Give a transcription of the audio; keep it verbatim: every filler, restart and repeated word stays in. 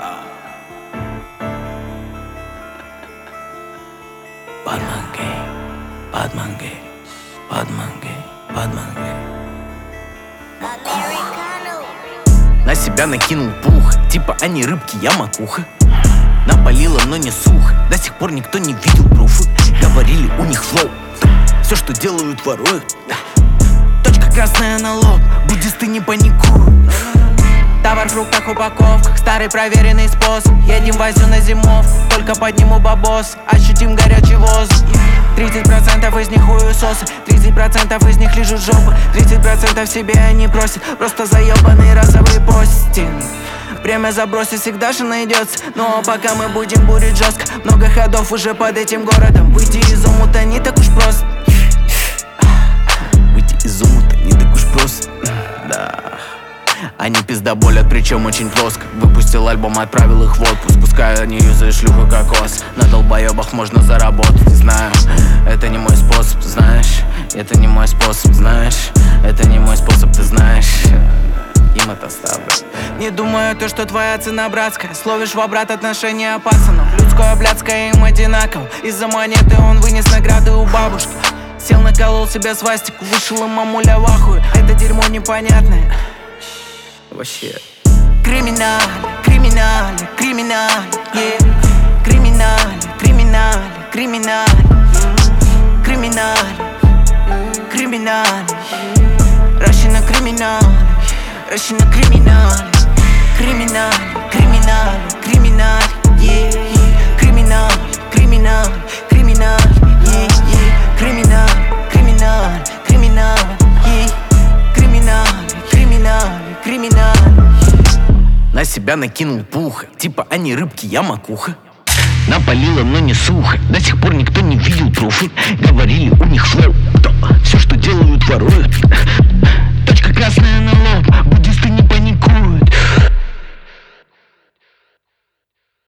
Batman Gang, Batman Gang, Batman Gang, Batman Gang. На себя накинул пух, типа они рыбки, я макуха. Напалило, но не сухо, до сих пор никто не видел пруфы. Говорили, у них флоу, все, что делают, воруют. Точка красная на лоб, буддисты не паникуют. Товар в фруктах, упаковках, старый проверенный способ. Едем возю на зимов, только подниму бабос. Ощутим горячий воздух. Тридцать процентов из них хуесосы, тридцать процентов из них лижут жопы, тридцать процентов себе они просят, просто заебанный разовый постинг. Время забросить всегда же найдется, но пока мы будем бурить жестко. Много ходов уже под этим городом, выйти из омута не так уж просто. Выйти из омута не так уж просто, да. Они пиздоболят, причем очень плоско. Выпустил альбом, отправил их в отпуск. Пускай они юзают шлюху кокос. На долбоебах можно заработать. Знаю, это не мой способ, знаешь. Это не мой способ, знаешь. Это не мой способ, ты знаешь. Им это ставлю. Не думаю, то, что твоя цена братская. Словишь в обрат отношения пацанов. Людское, блядское им одинаково. Из-за монеты он вынес награды у бабушки. Сел, наколол себе свастику, вышел и мамуля в ахуе. Это дерьмо непонятное. Вообще. Криминаль, криминаль, криминаль, yeah. Криминаль, криминаль, криминаль, криминаль, криминаль. Рощина криминаль, рощина криминаль, криминаль, криминаль, криминаль, yeah, yeah. Криминаль, криминаль, криминаль, yeah, yeah. Криминаль, криминаль, криминаль, yeah. Криминаль, криминаль, криминаль. На себя накинул пуха, типа они рыбки, я макуха. Напалило, но не сухо, до сих пор никто не видел пруфы. Говорили, у них флоу, все, что делают, воруют.